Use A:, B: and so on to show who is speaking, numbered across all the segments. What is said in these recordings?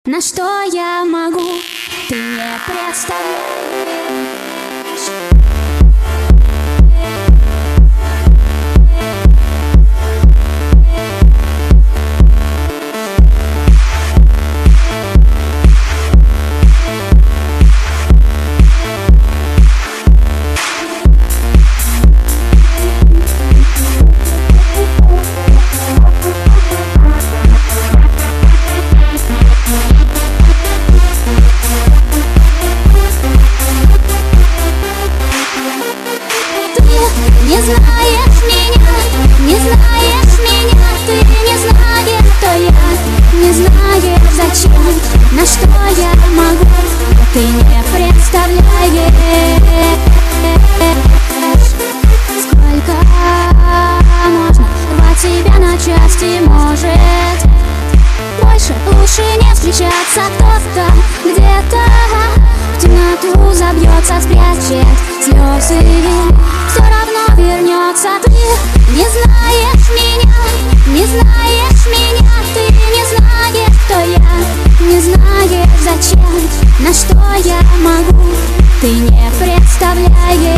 A: На что я могу, ты не представляешь. Не знаешь меня, не знаешь меня, ты не знаешь, кто я, не знаешь зачем, на что я могу, ты не представляешь. Сколько можно рвать себя на части, может больше лучше не встречаться. Кто-то где-то в темноту забьется, спрячет слезы, все равно вернется. Ты не знаешь меня, не знаешь меня, ты не знаешь, кто я, не знаешь зачем, на что я могу, ты не представляешь.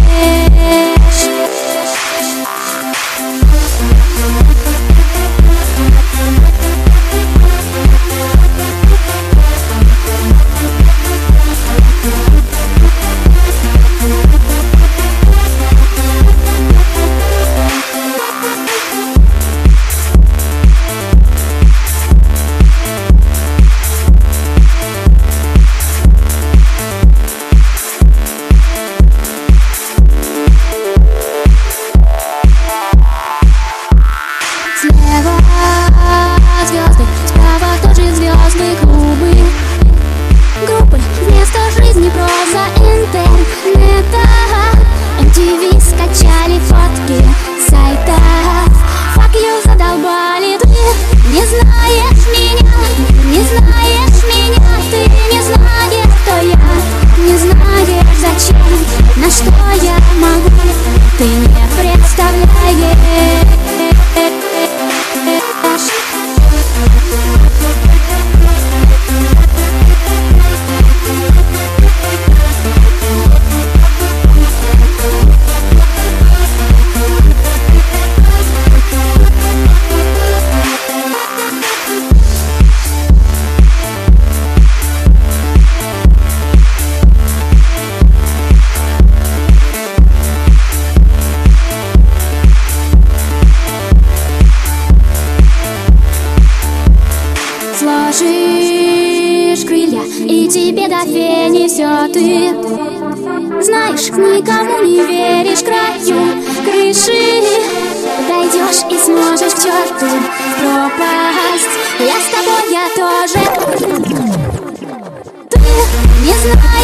A: Слева звезды, справа тоже звезды, клубы, группы, вместо жизни проза интернета. MTV скачали фотки сайта, fuck you задолбали. Ты не знаешь меня, не знаешь меня, ты не знаешь, кто я, не знаешь зачем, на что я могу, ты не представляешь. Сложишь крылья, и тебе до фени все ты знаешь, никому не веришь, к краю крыши дойдешь и сможешь в черту пропасть. Я с тобой, я тоже. Ты не знаешь.